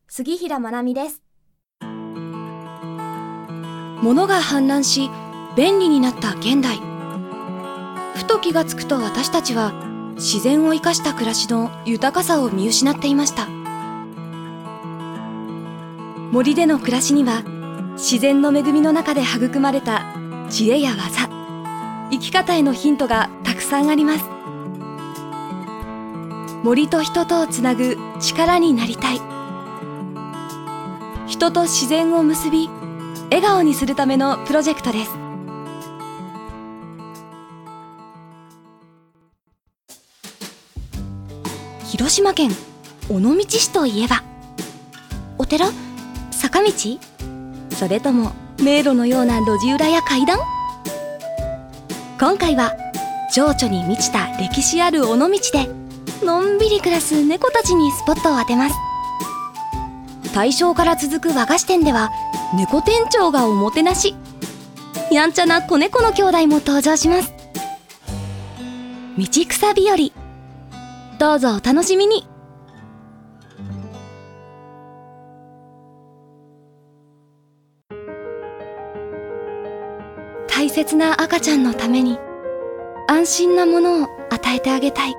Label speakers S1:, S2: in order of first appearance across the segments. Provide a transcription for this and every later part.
S1: 杉平まなみです。
S2: 物が氾濫し便利になった現代。ふと気がつくと私たちは自然を生かした暮らしの豊かさを見失っていました。森での暮らしには自然の恵みの中で育まれた知恵や技、生き方へのヒントがたくさんあります。森と人とをつなぐ力になりたい。人と自然を結び笑顔にするためのプロジェクトです。広島県尾道市といえば、お寺？坂道？それとも迷路のような路地裏や階段？今回は情緒に満ちた歴史ある尾道でのんびり暮らす猫たちにスポットを当てます。大正から続く和菓子店では猫店長がおもてなし。やんちゃな子猫の兄弟も登場します。道草日和、どうぞお楽しみに。大切な赤ちゃんのために安心なものを与えてあげたい。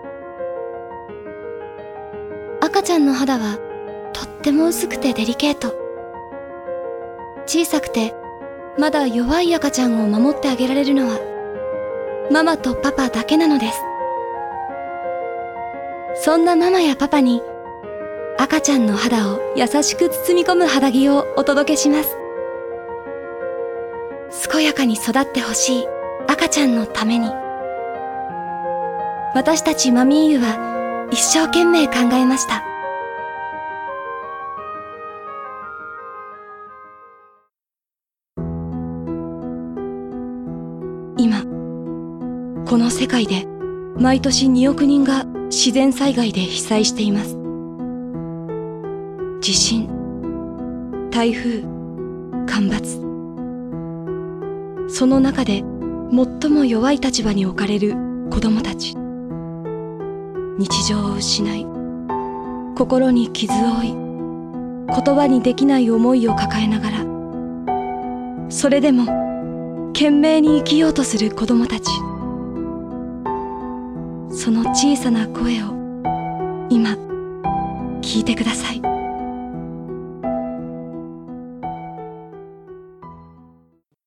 S2: 赤ちゃんの肌はとっても薄くてデリケート。小さくてまだ弱い赤ちゃんを守ってあげられるのはママとパパだけなのです。そんなママやパパに赤ちゃんの肌を優しく包み込む肌着をお届けします。健やかに育ってほしい赤ちゃんのために、私たちマミーユは一生懸命考えました。今この世界で毎年2億人が自然災害で被災しています。地震、台風、干ばつ。その中で最も弱い立場に置かれる子供たち。日常を失い、心に傷を負い、言葉にできない思いを抱えながら、それでも懸命に生きようとする子供たち。その小さな声を今聞いてください。